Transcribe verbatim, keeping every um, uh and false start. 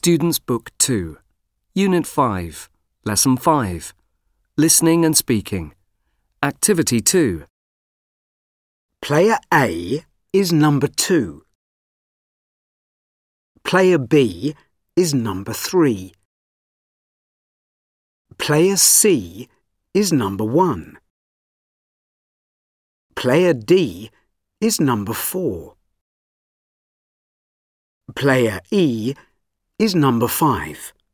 Students' Book two, Unit five, Lesson five, Listening and Speaking. Activity two. Player A is number two. Player B is number three. Player C is number one. Player D is number four. Player E is number five.